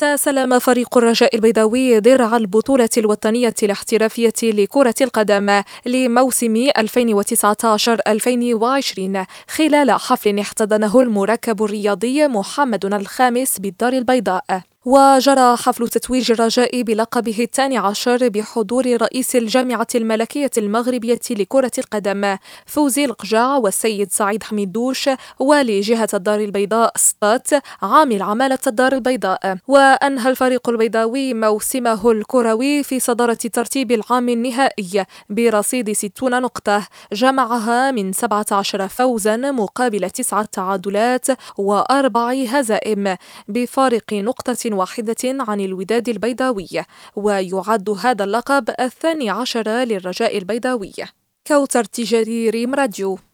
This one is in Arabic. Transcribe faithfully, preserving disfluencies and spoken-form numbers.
استلم فريق الرجاء البيضاوي درع البطولة الوطنية الاحترافية لكرة القدم لموسم ألفين وتسعة عشر ألفين وعشرين خلال حفل احتضنه المركب الرياضي محمد الخامس بالدار البيضاء. وجرى حفل تتويج الرجاء بلقبه الثاني عشر بحضور رئيس الجامعة الملكية المغربية لكرة القدم فوزي القجع والسيد سعيد حميدوش والي جهة الدار البيضاء سطات عامل عمالة الدار البيضاء. وأنهى الفريق البيضاوي موسمه الكروي في صدارة ترتيب العام النهائي برصيد ستين نقطة جمعها من سبعة عشر فوزا مقابل تسعة تعادلات وأربع هزائم بفارق نقطة واحدة عن الوداد البيضاوي. ويعد هذا اللقب الثاني عشر للرجاء البيضاوي. كوثر تجاري، ريم راديو.